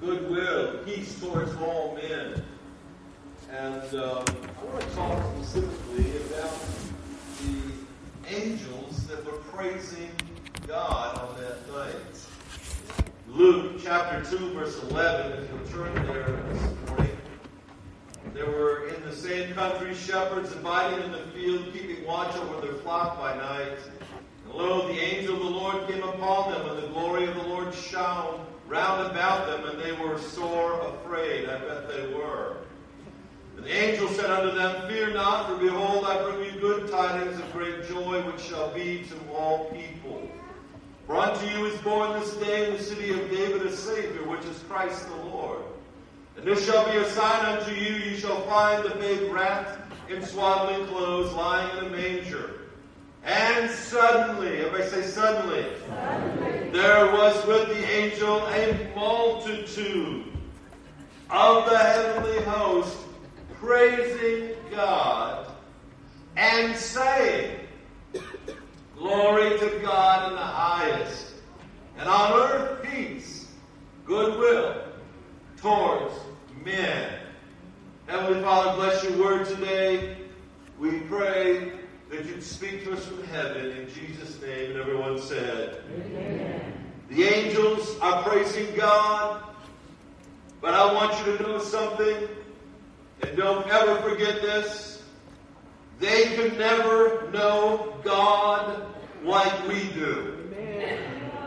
goodwill, peace towards all men. And I want to talk specifically about the angels that were praising God on that night. Luke chapter 2, verse 11, if you'll turn there this morning. There were in the same country shepherds abiding in the field, keeping watch over their flock by night. And lo, the angel of the Lord came upon them, and the glory of the Lord shone round about them, and they were sore afraid. I bet they were. And the angel said unto them, Fear not, for behold, I bring you good tidings of great joy, which shall be to all people. For unto you is born this day in the city of David a Savior, which is Christ the Lord. And this shall be a sign unto you, you shall find the babe wrapped in swaddling clothes, lying in a manger. And suddenly, everybody say suddenly, there was with the angel a multitude of the heavenly host, praising God and saying, Glory to God in the highest, and on earth peace, goodwill towards men. Heavenly Father, bless your word today. We pray that you'd speak to us from heaven in Jesus' name. And everyone said, Amen. The angels are praising God, but I want you to know something, and don't ever forget this. They can never know God like we do. Amen.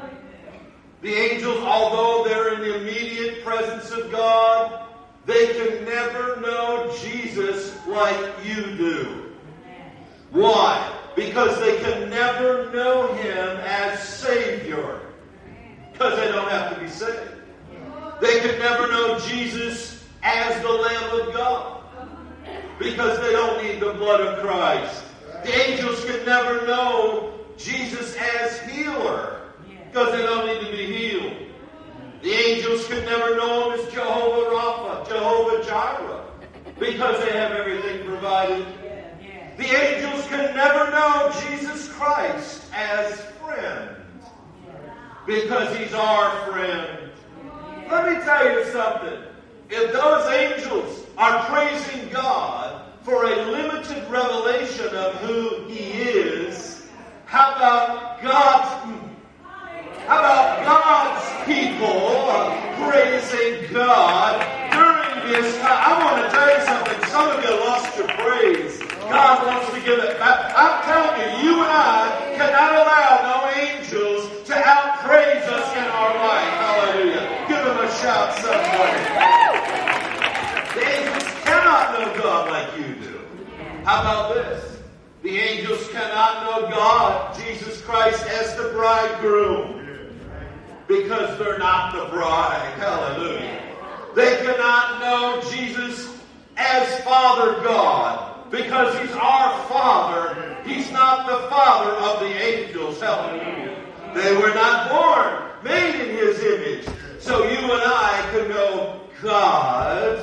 The angels, although they're in the immediate presence of God, they can never know Jesus like you do. Why? Because they can never know Him as Savior. Because they don't have to be saved. They can never know Jesus as the Lamb of God. Because they don't need the blood of Christ. The angels can never know Jesus as healer. Because they don't need to be healed. The angels can never know Him as Jehovah Rapha, Jehovah Jireh. Because they have everything provided. The angels can never know Jesus Christ as friend. Because He's our friend. Let me tell you something. If those angels are praising God for a limited revelation of who He is, how about God's people praising God during this time? I want to tell you something. Some of you lost your praise. God wants to give it back. I'm telling you, you and I cannot allow no angels to outpraise us in our life. Hallelujah. Give them a shout somewhere. The angels cannot know God like you do. How about this? The angels cannot know God, Jesus Christ, as the bridegroom. Because they're not the bride. Hallelujah. They cannot know Jesus as Father God. Because He's our Father. He's not the Father of the angels. Hallelujah. They were not born, made in His image. So you and I can know God,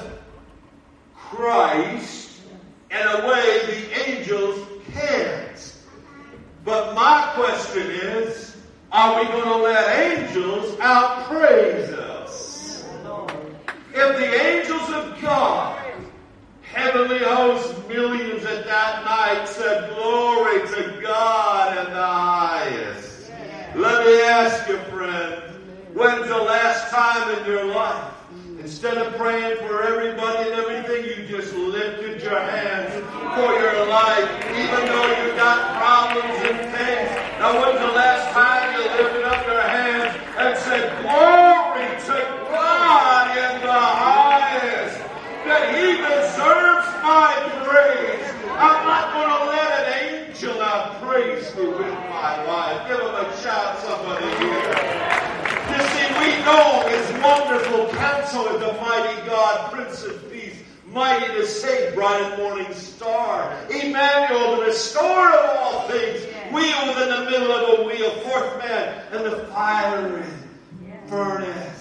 Christ, in a way the angels can't. But my question is, are we going to let angels outpraise us? If the angels of God, heavenly hosts, millions at that night said, Glory to God in the highest. Let me ask you, friend, when's the last time in your life, instead of praying for everybody and everything, you just lifted your hands for your life, even though you got problems and things? Now, when's the last time you lifted up your hands and said, Glory to God in the highest, that He deserves my praise? I'm not going to let an angel outpraise me with my life. Give Him a shout, somebody here. You see, we know His wonderful counsel is the mighty God, Prince of Peace, mighty to save, bright and morning star, Emmanuel, the restorer of all things, wheel within the middle of a wheel, fourth man in the fiery furnace.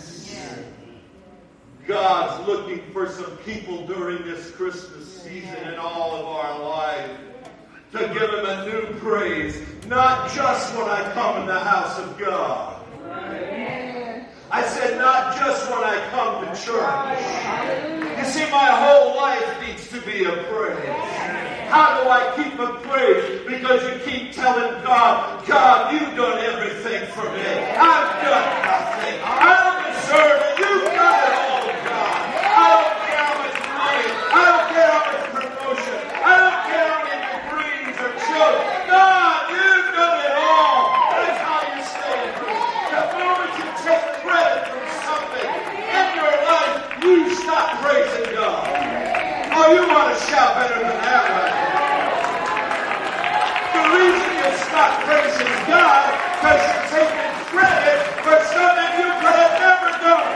God's looking for some people during this Christmas season in all of our life to give Him a new praise, not just when I come in the house of God. I said, not just when I come to see, my whole life needs to be a praise. How do I keep a praise? Because you keep telling God, God, you've done everything for me. I've done nothing. I don't deserve it. You've done it all, God. I don't care how much money. I don't care how much promotion. I don't care how many degrees or children. God, you've done it all. That's how you stay in praise. The moment you take credit from something in your life, you stop praising God. Oh, you want to shout better than that, right? The reason you stop praising God because you're taking credit for something you could have never done.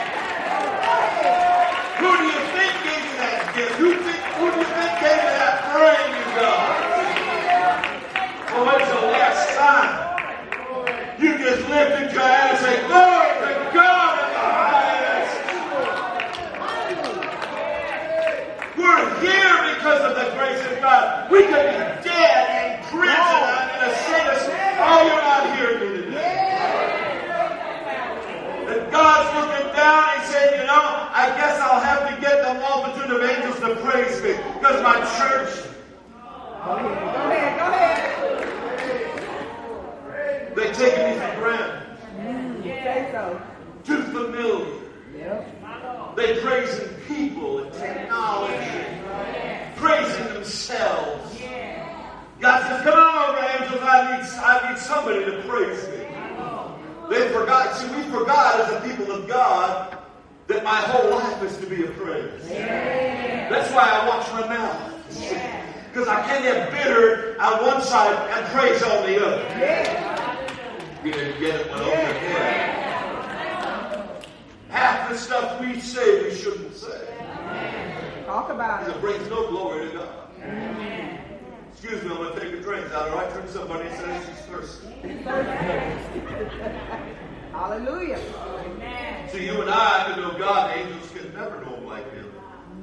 Who do you think gave you that gift? Who do you think gave you that brain you got? Well, when's the last time you just lifted your hand and said, glory to God in the highest? We're here because of the grace of God. We could be dead in prison in a sentence. Oh, you're not here today. And God's looking down and saying, you know, I guess I'll have to get the multitude of angels to praise me because my church. Go ahead. They're taking me for granted. Too familiar. They're praising people and technology, praising themselves. God says, come on over, angels, I need somebody to praise me. They forgot. See, we forgot as a people of God that my whole life is to be a praise. That's why I watch my mouth. Because I can't get bitter on one side and praise on the other. You didn't get it, went over your head. Half the stuff we say we shouldn't say. Talk about it. It brings no glory to God. Excuse me, I'm going to take a drink. Is that all right? Turn to somebody and say she's thirsty. Hallelujah. See, you and I can know God. Angels can never know him like him.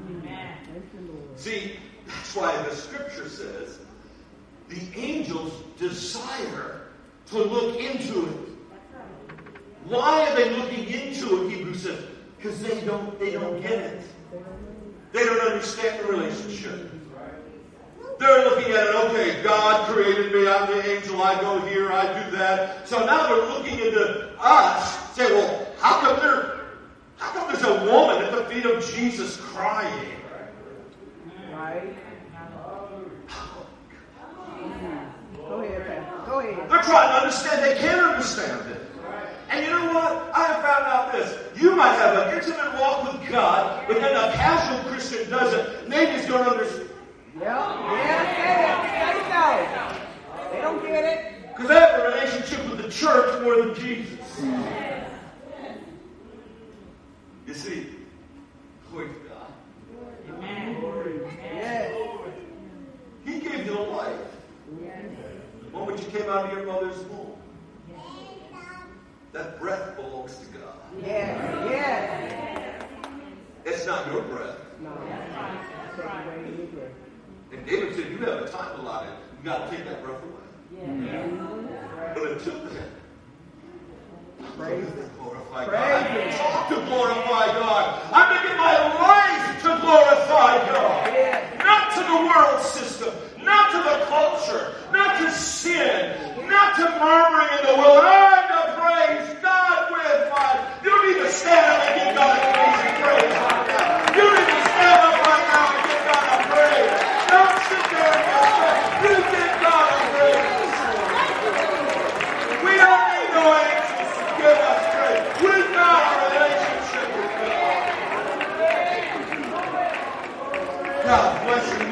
See, that's why the scripture says the angels desire to look into it. Why are they looking into it, Hebrews says? Because they don't get it. They don't understand the relationship. They're looking at it, okay, God created me, I'm the angel, I go here, I do that. So now they're looking into us, say, well, how come there's a woman at the feet of Jesus crying? Right. Go ahead. They're trying to understand, they can't understand it. And you know what? I have found out this. You might have an intimate walk with God, but then a casual Christian doesn't. Nobody's going to understand. Yeah, they don't get it. Because they have a relationship with the church more than Jesus. You see, glory to God. Amen. Yes. He gave you life. The moment you came out of your mother's womb. That breath belongs to God. Yes. It's not your breath. No. And David said, you have a time allotted. You got to take that breath away. But until then, praise to glorify God. Talk to glorify God. I'm making my life to glorify God. Not to the world system. Not to the culture. Not to sin. Not to murmuring in the world. I'm to praise God with my. You don't need to stand up and give God a crazy praise right now. You need to stand up right now and give God a praise. Don't sit there and just say, you give God a praise. We don't need no angels to give us praise. We've got a relationship with God. God bless you.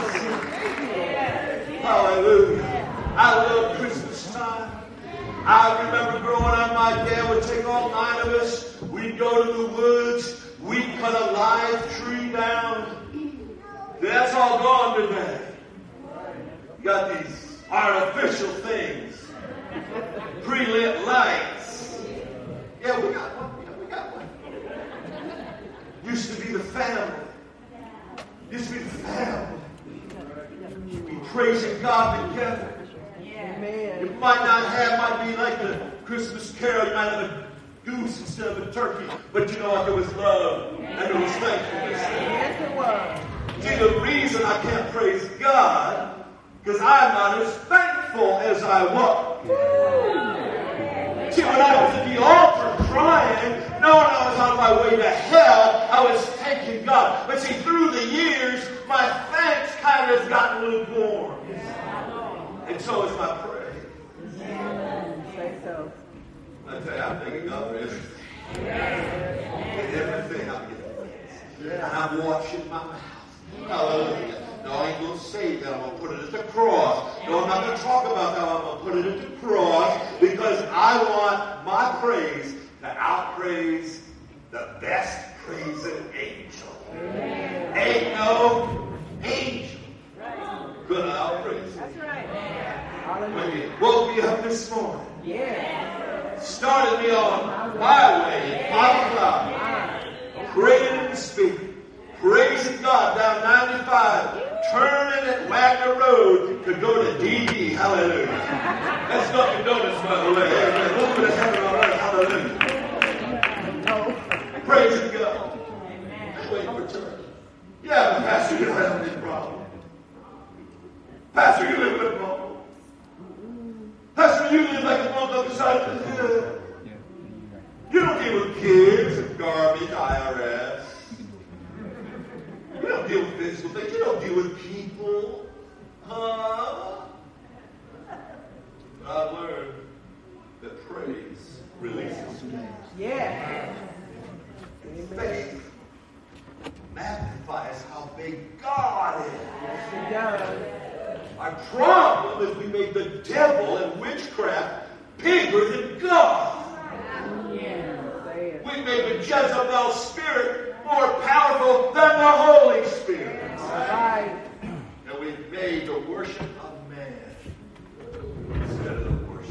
Hallelujah. I love Christmas time. I remember growing up, my dad would take all 9 of us. We'd go to the woods. We'd cut a live tree down. That's all gone today. You got these artificial things. Pre-lit lights. Yeah, we got one. Used to be the family. Be praising God together. Amen. You might be like the Christmas carol, you might have a goose instead of a turkey, but you know what? There was love and there was thankfulness. See, the reason I can't praise God, because I'm not as thankful as I was. See, when I was at the altar crying, knowing I was on my way to hell, I was thanking God. But see, through the years, my thanks kind of has gotten lukewarm. And so is my praise. Say so. I tell you, I'm thanking God for everything. Everything I'm giving. And I'm washing my mouth. Hallelujah. No, I ain't going to say that. I'm going to put it at the cross. No, I'm not going to talk about that. I'm going to put it at the cross because I want my praise to outpraise the best praising angel. Amen. Ain't no angel gonna outpraise. That's right. When you woke me up this morning, started me on my way at 5 o'clock, praying and speaking, praising God down 95, turning at Wagner Road to go to DD. Hallelujah. That's Dunkin' Donuts, by the way. A little bit of heaven on earth. Hallelujah. Praising God. Waiting for church. Yeah, but Pastor, you don't have any problem. Pastor, you live with a problem. Pastor, you live like a monk on the side of the hill. You don't deal with kids and garbage, IRS. You don't deal with physical things. You don't deal with people. Huh? But I've learned that praise releases faith. Yeah. Faith magnifies how big God is. Yes, it does. Our problem is we made the devil and witchcraft bigger than God. We made the Jezebel spirit more powerful than the Holy Spirit. Right. And we made the worship of man instead of the worship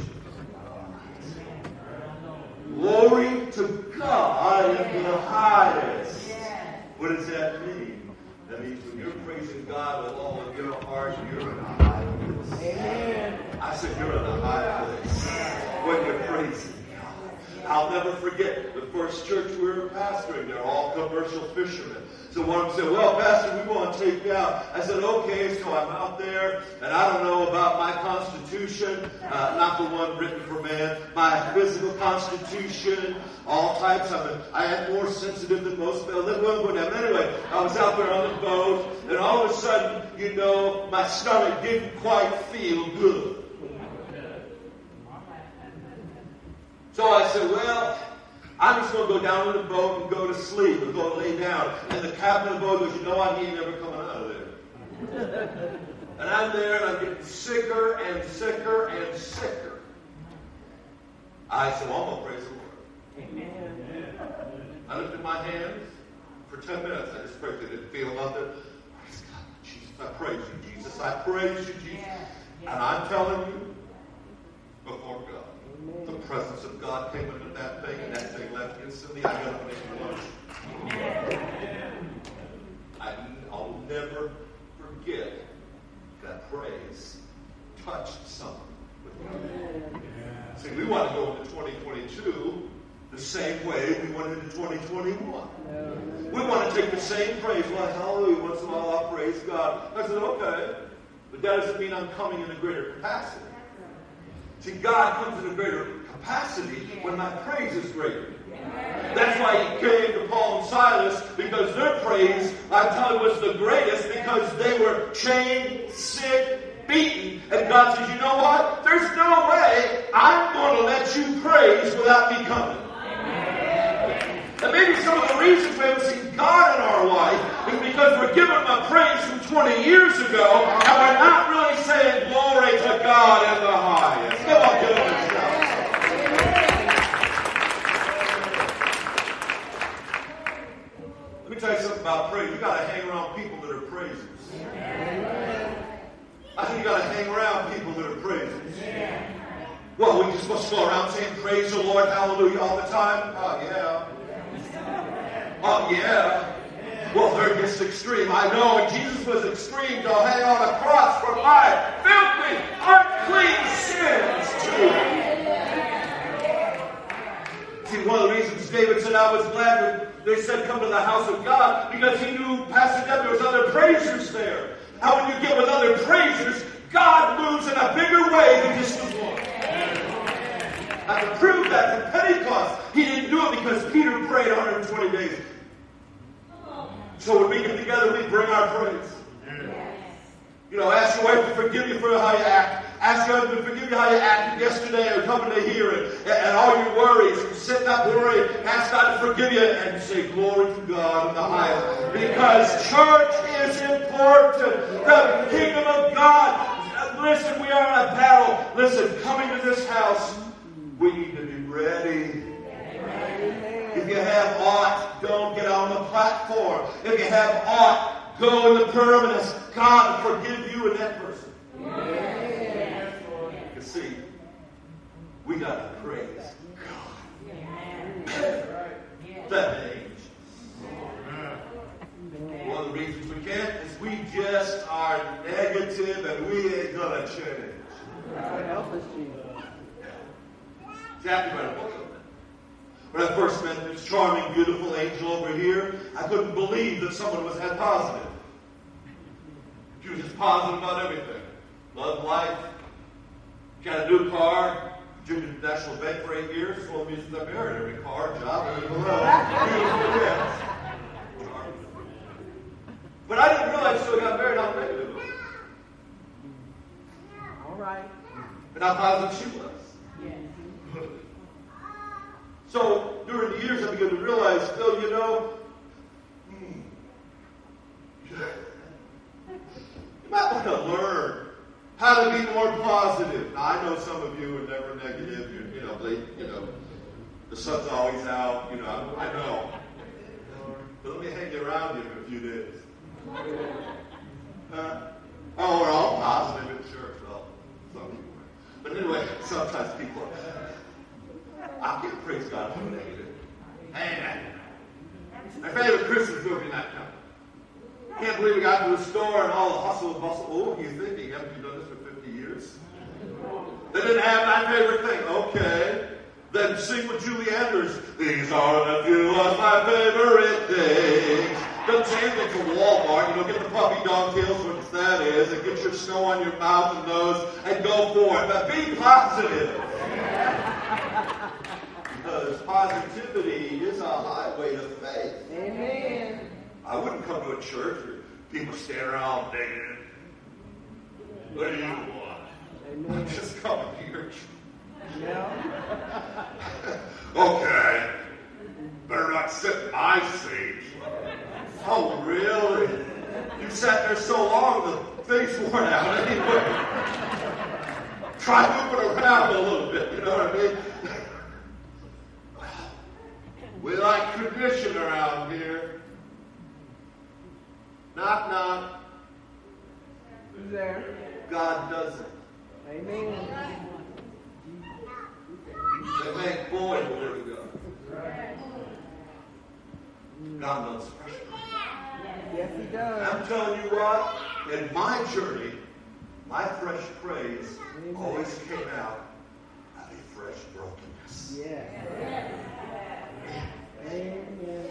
of God. Glory to God in the highest. What does that mean? That means when you're praising God with all of your heart, you're in a high place. Amen. I said you're in a high place when you're praising God. I'll never forget the first church we were pastoring. They're all commercial fishermen. So one said, well, Pastor, we want to take you out. I said, okay, so I'm out there, and I don't know about my constitution, not the one written for man, my physical constitution, all types of it. I am more sensitive than most people. Anyway, I was out there on the boat, and all of a sudden, my stomach didn't quite feel good. So I said, well, I'm just going to go down to the boat and go to sleep and go lay down. And the captain of the boat goes, I ain't never coming out of there. And I'm there and I'm getting sicker and sicker and sicker. I said, well, I'm going to praise the Lord. Amen. I lifted my hands for 10 minutes. I just prayed. I didn't feel them out there. Praise God, Jesus. I praise you, Jesus. I praise you, Jesus. And I'm telling you, before God, the presence of God came into that thing, and that thing left instantly. I got up and ate lunch. I'll never forget that praise touched someone with God. See, we want to go into 2022 the same way we went into 2021. We want to take the same praise. Well, hallelujah, once in a while I'll praise God. I said, okay, but that doesn't mean I'm coming in a greater capacity. See, God comes in a greater capacity when my praise is greater. That's why he came to Paul and Silas, because their praise, I tell you, was the greatest, because they were chained, sick, beaten. And God says, you know what? There's no way I'm going to let you praise without me coming. And maybe some of the reasons we haven't seen God in our life is because we're giving him a praise from 20 years ago, and we're not really saying glory to God in the highest. Come on, get on and shout. Let me tell you something about praise. You got to hang around people that are praisers. I think you got to hang around people that are praisers. Well, we just supposed to go around saying praise the Lord, hallelujah all the time? Oh, yeah. Oh, yeah. Well, they're just extreme. I know, and Jesus was extreme to hang on a cross for my filthy, unclean sins too. See, one of the reasons David said, I was glad They said come to the house of God because he knew Pastor Debbie was other praisers there. How when you get with other praisers, God moves in a bigger way than just with one. I can prove that from Pentecost. He didn't do it because Peter prayed 120 days. So when we get together, we bring our praise. You know, ask your wife to forgive you for how you act. Ask your husband to forgive you how you acted yesterday or coming to here and all your worries. And sitting up worrying. Ask God to forgive you and say glory to God in the highest. Because church is important. The kingdom of God. Listen, we are in a battle. Listen, coming to this house, we need to be ready. If you have aught, don't get on the platform. If you have aught, go in the permanence. God forgive you and that person. You see, we got to praise God. That age. One of the reasons we can't is we just are negative and we ain't going to change. Help us, Jesus. Exactly right. When I first met this charming, beautiful angel over here, I couldn't believe that someone was that positive. She was just positive about everything. Love life. Got a new car. Junior National Bank for 8 years. Well, music I married every car, job, every below. Beautiful, yes. But I didn't realize until we got married how negative. All right. And how positive she was. So, during the years, I began to realize, Phil, you know, you might want to learn how to be more positive. Now, I know some of you are never negative. The sun's always out. I know. But let me hang around you for a few days. We're all positive in church. Well, some people are. But anyway, sometimes people are. I can't praise God for negative. Amen. My favorite Christmas movie night now. Can't believe we got to the store and all the hustle and bustle. Oh, you thinking, haven't you done this for 50 years? They didn't have my favorite thing. Okay. Then sing with Julie Andrews. These are a few of my favorite things. Don't say anything to Walmart. Get the puppy dog tails, which that is, and get your snow on your mouth and nose and go for it. But be positive. Because positivity is a highway to faith. Amen. I wouldn't come to a church where people stand around negative. What do you want? Amen. Just come here. Yeah. Okay. Better not sit in my seat. Oh, really? You sat there so long, the thing's worn out anyway. Try moving around a little bit, you know what I mean? We like tradition around here. Knock, knock. Who's there? God doesn't. Amen. They make boy the word of God. God knows fresh. Yes, he does. I'm telling you what, in my journey, my fresh praise always came out of a fresh brokenness. Yes. Amen.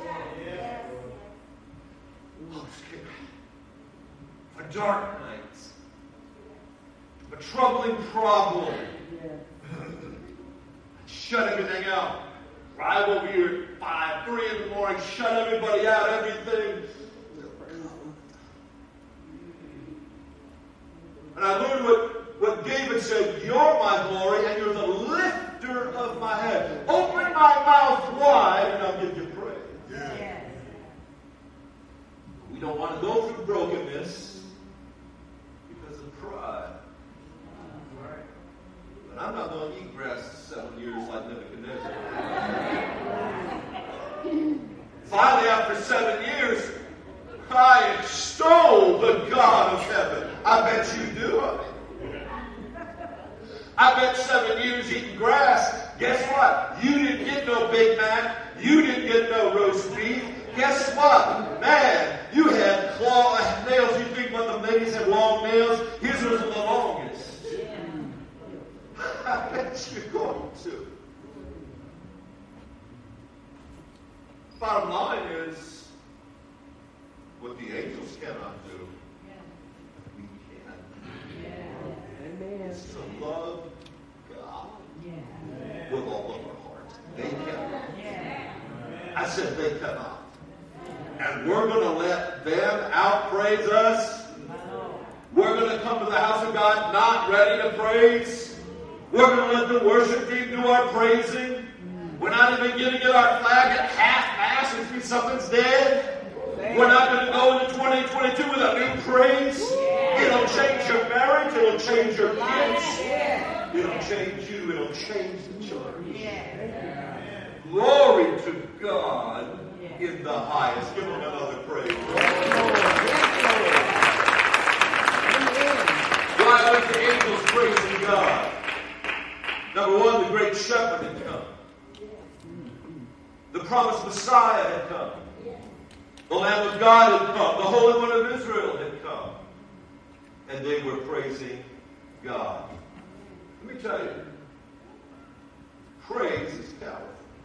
A dark night, a troubling problem. Shut everything out. Drive over here at 3 in the morning, shut everybody out, everything. And I learned what David said, you're my glory and you're the lifter of my head. Open my mouth wide and I'll give you praise. Yeah. We don't want to go through brokenness because of pride. But I'm not going to eat grass 7 years like Nebuchadnezzar. Finally, after 7 years, I extol the God of heaven. I bet you do. I bet 7 years eating grass. Guess what? You didn't get no Big Mac. You didn't get no roast beef. Guess what? Man, you had claw nails. You think when the ladies had long nails? His was the longest. I bet you're going to. Bottom line And we're going to let them outpraise us. We're going to come to the house of God not ready to praise. We're going to let the worship team do our praising. We're not even going to get our flag at half-mast if something's dead. We're not going to go into 2022 with a new praise. It'll change your marriage. It'll change your kids. It'll change you. It'll change the church. Glory to God in the highest. Give them another praise. Why was the angels praising God? Number one, the great shepherd had come. The promised Messiah had come. The Lamb of God had come. The Holy One of Israel had come. And they were praising God. Let me tell you, praise is powerful.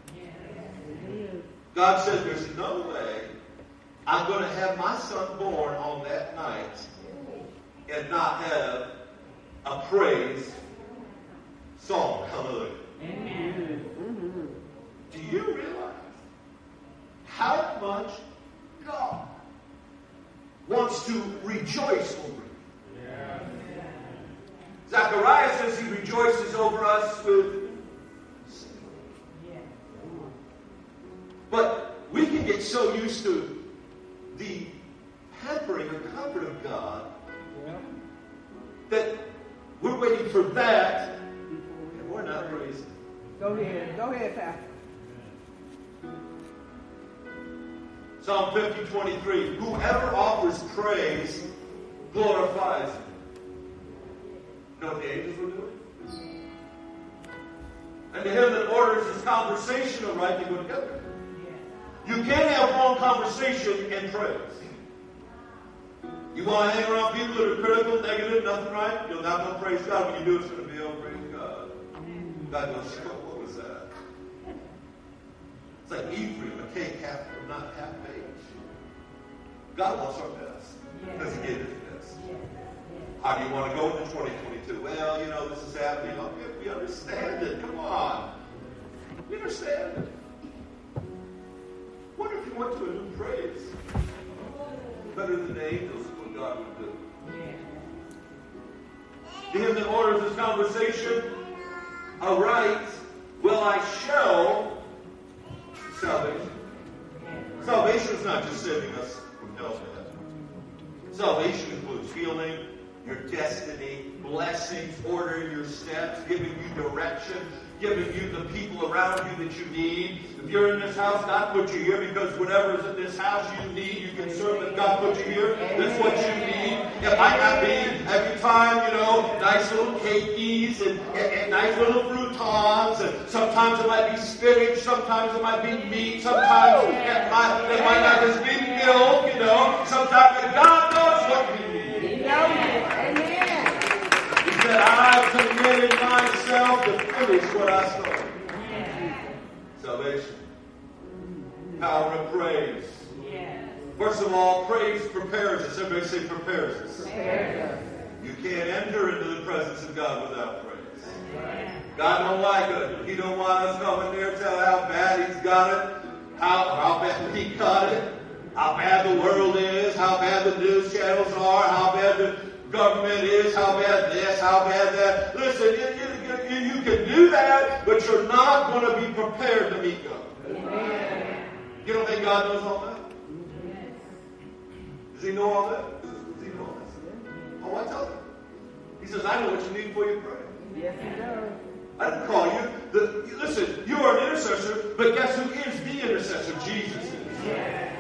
God said, there's no way I'm going to have my son born on that night and not have a praise song. Hallelujah. Amen. Do you realize how much God wants to rejoice over you? Zechariah says he rejoices over us with singing. But we can get so used to the pampering and comfort of God that we're waiting for that and we're not praising. Go ahead, Pastor. Psalm 50:23. Whoever offers praise glorifies him. You know what the angels were doing? And to him that orders his conversation aright, they go together. You can't have long conversation and praise. You want to hang around people that are critical, negative, nothing right? You'll not know praise God. When you do, it's going to be, oh, praise God. God goes, what was that? It's like Ephraim, a cake not half baked. God wants our best because He gave His best. How do you want to go into 2022? Well, you know, this is happening. Okay, we understand it. Come on. We understand it. Wonder if you went to a new praise. Better than the angels, what God would do. To him that orders his conversation aright, will I show salvation. Salvation is not just saving us from hell to heaven. Salvation includes healing, your destiny, blessings, ordering your steps, giving you direction, giving you the people around you that you need. If you're in this house, God put you here because whatever is in this house you need, you can serve that God put you here. That's what you need. It might not be every time, you know, nice little cakeys and nice little croutons. And sometimes it might be spinach. Sometimes it might be meat. Sometimes it might not just be milk, you know. Sometimes God knows what we need. Amen. He said, I've committed myself to finish what I started. Salvation. Power of praise. First of all, praise prepares us. Everybody say prepares us. You can't enter into the presence of God without praise. God don't like it. He don't want us coming there and tell how bad He's got it, how bad He got it, how bad the world is, how bad the news channels are, how bad the government is, how bad this, how bad that. Listen, you can do that, but you're not going to be prepared to meet God. Amen. You don't think God knows all that? Does He know all that? Does He know all that? Oh, I tell Him. He says, I know what you need before you pray. Yes, He does. I didn't call you. Listen, you are an intercessor, but guess who is the intercessor? Jesus is. Yeah.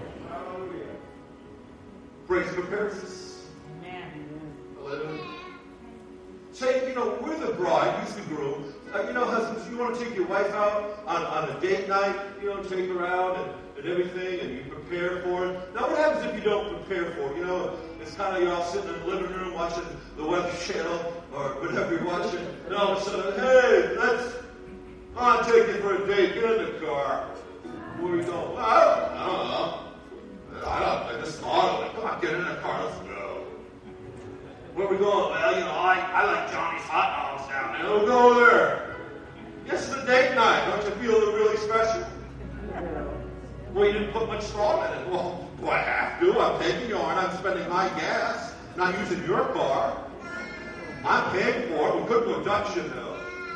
Praise prepares us. Hallelujah. Say, you know, we're the bride, he's the groom. You know, husbands, you want to take your wife out on a date night, you know, take her out and everything, and you prepare for it. Now, what happens if you don't prepare for it? You know, it's kind of you're all sitting in the living room watching the Weather Channel or whatever you're watching, and all of a sudden, hey, I'll take you for a date. Get in the car. Where are you going? Well, I don't know. I just thought of it. Come on, get in the car. Let's go. Where are we going? Well, you know, I like Johnny's hot dogs down there. We'll go there. Yes, it's a date night. Don't you feel really special? Well, you didn't put much thought in it. Well, do I have to? I'm taking yours. I'm spending my gas. Not using your car. I'm paying for it. We couldn't go Dutch, you know.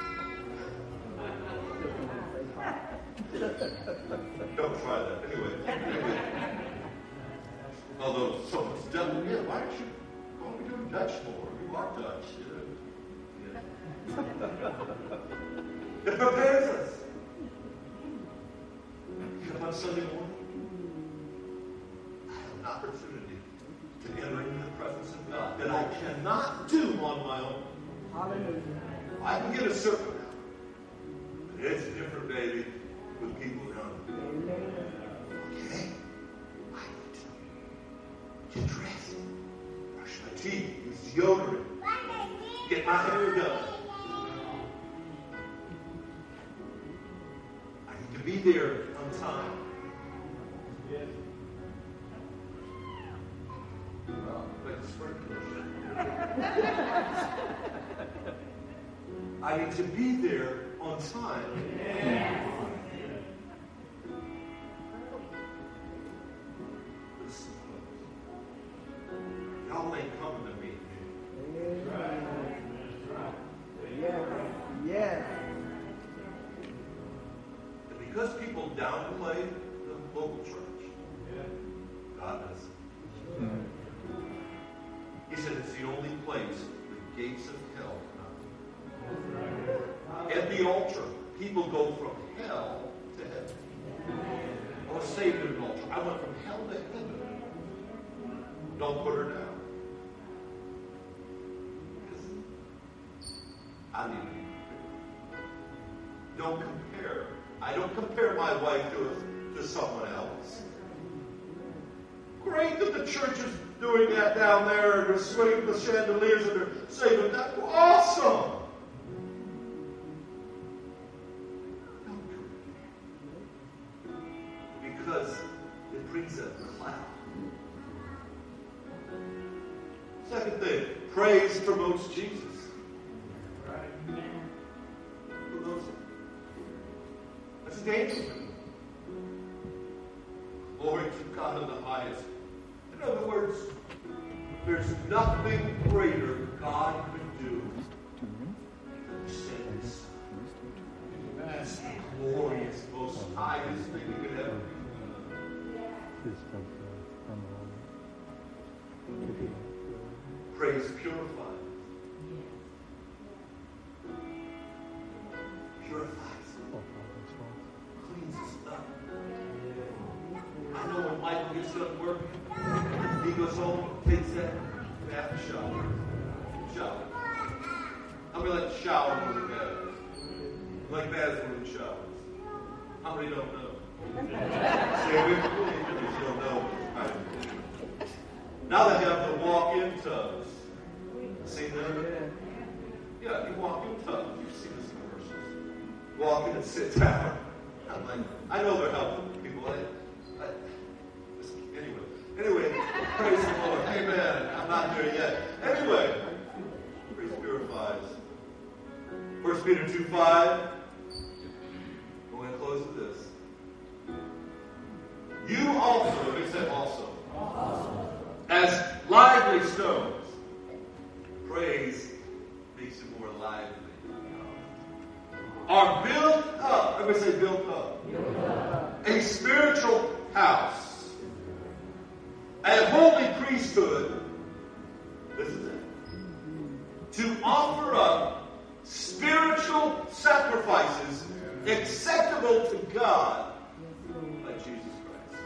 Don't try that. Anyway. Although someone's done, yeah, why don't we do Dutch more? You are Dutch. Yeah. It prepares us. Come on Sunday morning. I have an opportunity to enter into the presence of God that I cannot do on my own. Hallelujah. I can get a certain amount. But it's different, baby, with people around me. Okay? I need to get dressed, brush my teeth, use deodorant, get my hair done. I need to be there on time. Yes. I need to be there on time. Yeah. Y'all ain't coming to me. Yes. And because people downplay the local church, God does. He said it's the only place the gates of hell cannot. At the altar, people go from hell to heaven. I was saved at an altar. I went from hell to heaven. Don't put her down. Because I need to. Don't compare. I don't compare my wife to someone else. Great that the church is doing that down there, and they're swinging the chandeliers and they're saving that. Awesome! Because it brings a cloud. Second thing, praise promotes Jesus. Right? That's a danger thing. Glory to God in the highest. In other words, there's nothing greater God could do than send His Son. That's the glorious, most highest thing He could ever do. Praise purifies. Purifies. Cleans us up. I know when Michael gets done working, he goes home, takes that bath and shower. How many like to shower when they're bad? Like baths when they're showers. How many don't know? See, we don't know. Now they have the walk-in tubs. Seen that? Yeah, you walk in tubs. You've seen this in commercials. Walk in and sit down. I'm like, I know they're helping people. Anyway, praise the Lord. Amen. I'm not there yet. Anyway, praise purifies. 1 Peter 2:5. We're going to close with this. You also, let me say also, as lively stones, praise makes you more lively. Are built up. Everybody say built up. A spiritual house. A holy priesthood, this is it, to offer up spiritual sacrifices acceptable to God by Jesus Christ.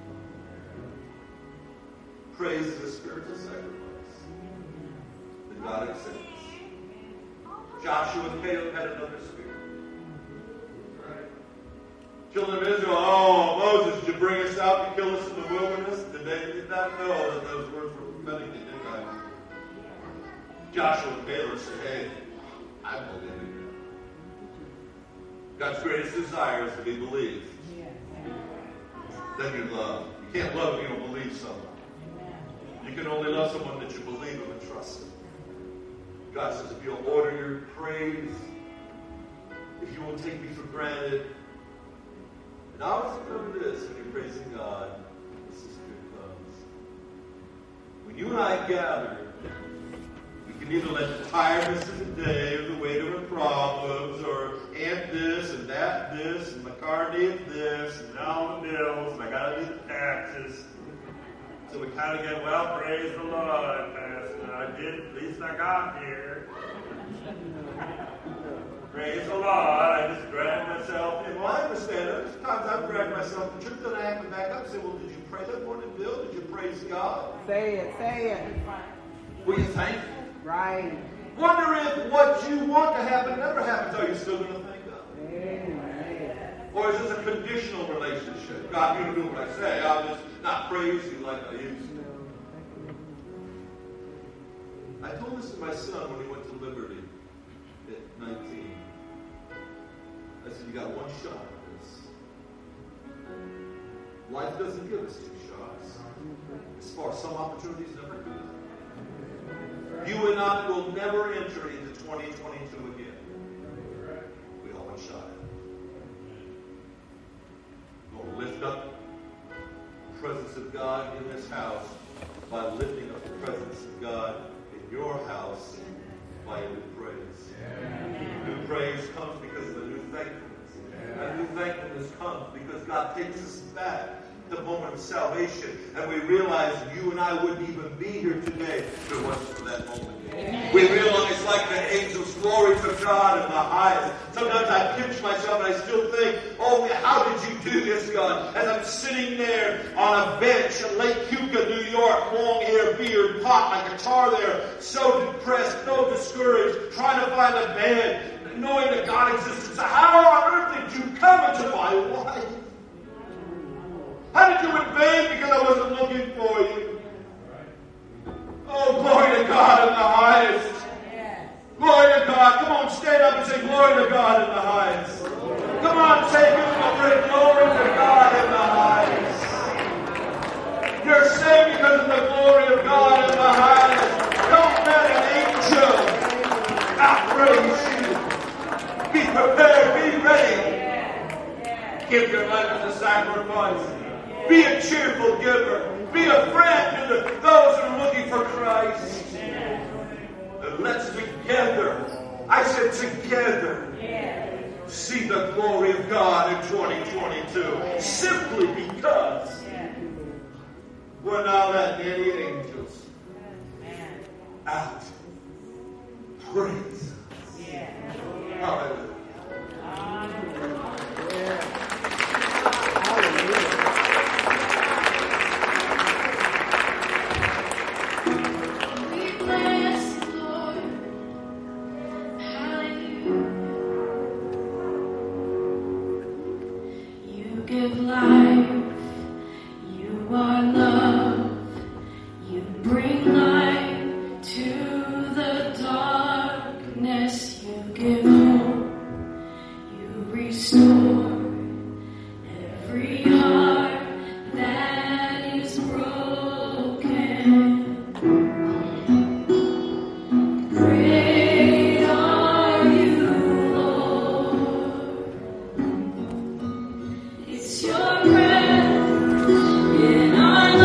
Praise is a spiritual sacrifice that God accepts. Joshua and Caleb had another spirit. Right? Children of Israel, oh, Moses, did you bring us out to kill us in the wilderness? They did not know that those words were prophetic. They did not. Joshua and Caleb said, hey, I believe in you. God's greatest desire is to be believed. Then you love. You can't love if you don't believe someone. You can only love someone that you believe in and trust in. God says, if you'll order your praise, if you won't take me for granted, And I always remember this when you're praising God, this is comes. When you and I gather, we can either let the tiredness of the day or the weight of our problems or and this and that this and my car needs this and now the bills and I got to do the taxes. So we kind of get, well, praise the Lord, Pastor. I did, at least I got here. Praise the Lord. I just dragged myself in. Well, I understand that. There's times I've dragged myself to church, then I have to back up and say, well, did you pray that morning, Bill? Did you praise God? Say it, say it. Were you thankful? Right. Wonder if what you want to happen never happens. Are you still going to thank God? Amen. Or is this a conditional relationship? God, you do what I say. I'll just not praise you like I used to. I told this to my son when he went to Liberty at 19. I said, you got one shot at this. Life doesn't give us two shots. As far as some opportunities never do. You and I will never enter into 2022 again. We all one shot at it. We'll lift up the presence of God in this house by lifting up the presence of God in your house by a new praise. New praise comes because of a new thankfulness. And new thankfulness comes because God takes us back to the moment of salvation. And we realize you and I wouldn't even be here today if it wasn't for that moment. We realize, like the angels, glory to God in the highest. Sometimes I pinch myself and I still think, oh, how did you do this, God? As I'm sitting there on a bench in Lake Keuka, New York, long hair, beard, pot, my guitar there, so depressed, so discouraged, trying to find a band, knowing that God existed. So how on earth did you come into my life? How did you invade because I wasn't looking for you? Oh, glory to God in the highest. Glory to God. Come on, stand up and say glory to God in the highest. Come on, say glory to God in the highest. You're saved because of the glory of God in the highest. Don't let an angel outpraise you. Be prepared. Be ready. Give your life as a sacrifice. Be a cheerful giver. Be a friend to those that are looking for Christ. And let's together, I said together, see the glory of God in 2022. Simply because we're not letting any angels out. Praise. Hallelujah. Give life, you are love, you bring light to the darkness, you give hope, you restore every heart that is broken. Great are you, Lord. It's your breath in our lives.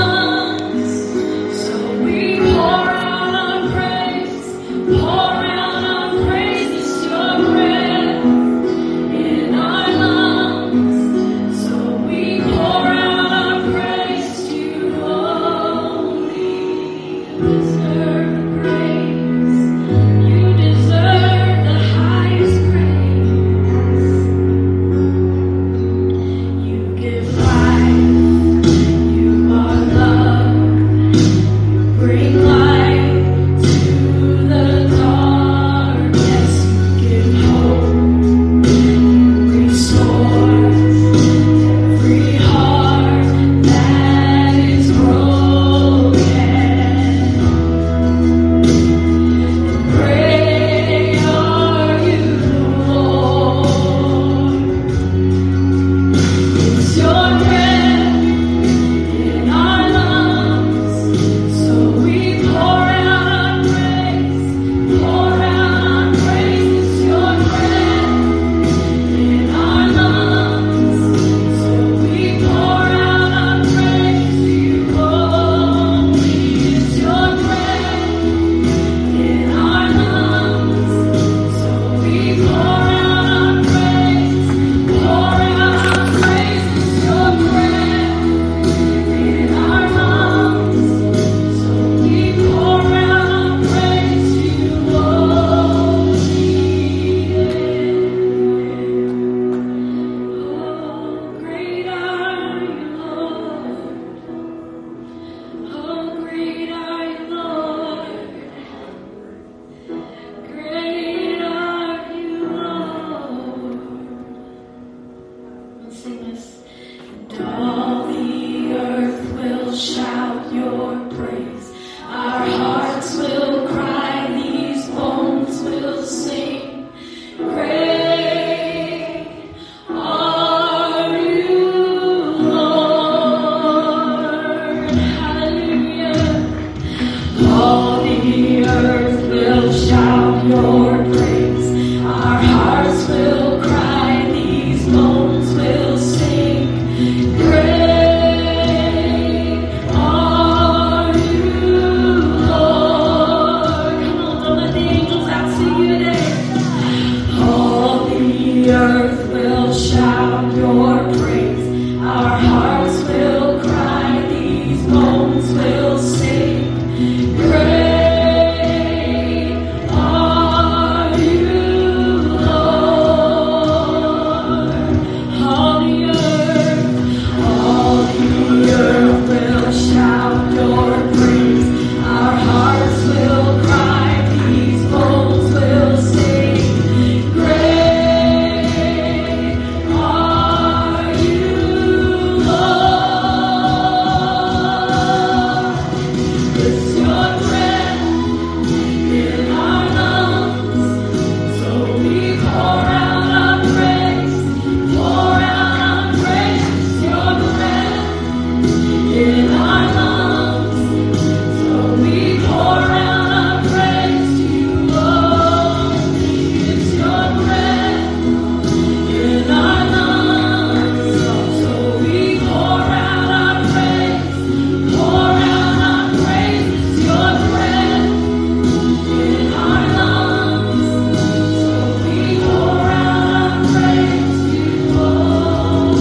shout your praise. Our hearts will cry, these bones will sing. Great are you, Lord. Hallelujah. All the earth will shout your praise. Our hearts will cry, these bones will sing. Great are you, Lord. Come on, don't let the angels out sing you today. All the earth will shout your praise. Our hearts will cry, these bones will sing. Great are you, Lord. All the earth will shout your praise. Our hearts will cry, these bones will sing. Great are you, Lord. It's your breath in our lungs, so we pour out our praise, pour out our praise. It's your breath in our lungs, so we pour out our praise to you, Lord. It's your breath in our lungs, so we pour out our praise, pour out our praise. It's your breath in our lungs, so we pour out our praise to you, Lord.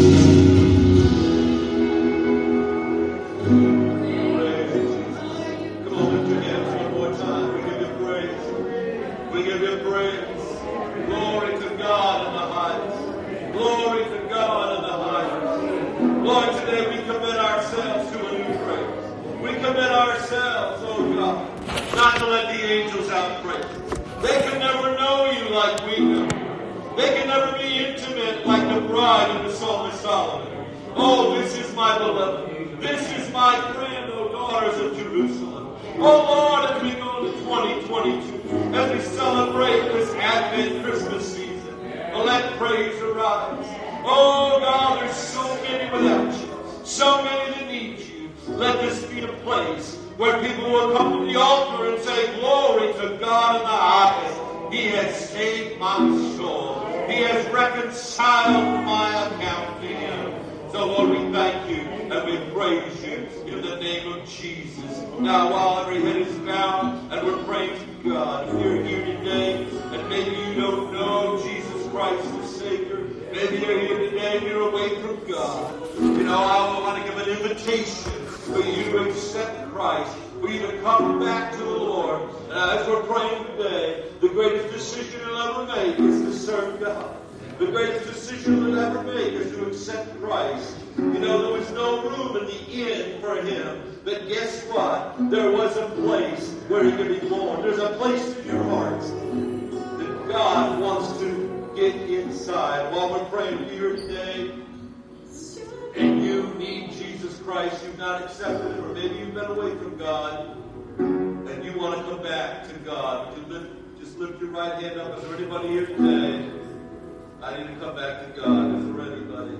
Come on, lift your hands one more time. We give you praise. We give you praise. Glory to God in the highest. Glory to God in the highest. Lord, today we commit ourselves to a new praise. We commit ourselves, oh God, not to let the angels out praise. They can never know you like we know. They can never be intimate like the bride in the Song of Solomon. Oh, this is my beloved. This is my friend, O daughters of Jerusalem. Oh Lord, as we go into 2022, as we celebrate this Advent Christmas season, let praise arise. Oh God, there's so many without you, so many that need you. Let this be a place where people will come to the altar and say, glory to God in the highest. He has saved my soul. He has reconciled my account to him. So Lord, we thank you and we praise you in the name of Jesus. Now while every head is bowed and we're praying to God, if you're here today and maybe you don't know Jesus Christ as Savior, maybe you're here today and you're away from God. You know, I want to give an invitation for you to accept Christ, for you to come back to the Lord. And as we're praying today, the greatest decision you'll ever make is to serve God. The greatest decision you'll ever make is to accept Christ. You know, there was no room in the inn for him. But guess what? There was a place where he could be born. There's a place in your hearts that God wants to get inside. While we're praying here today, and you need Jesus Christ, you've not accepted him, or maybe you've been away from God, and you want to come back to God, just lift your right hand up. Is there anybody here today? I need to come back to God. Is there anybody?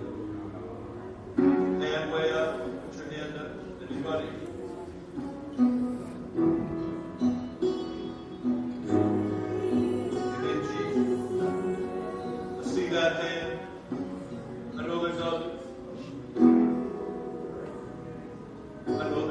Hand way up. Put your hand up. Anybody? Amen, Jesus. I see that hand. I know there's others. I know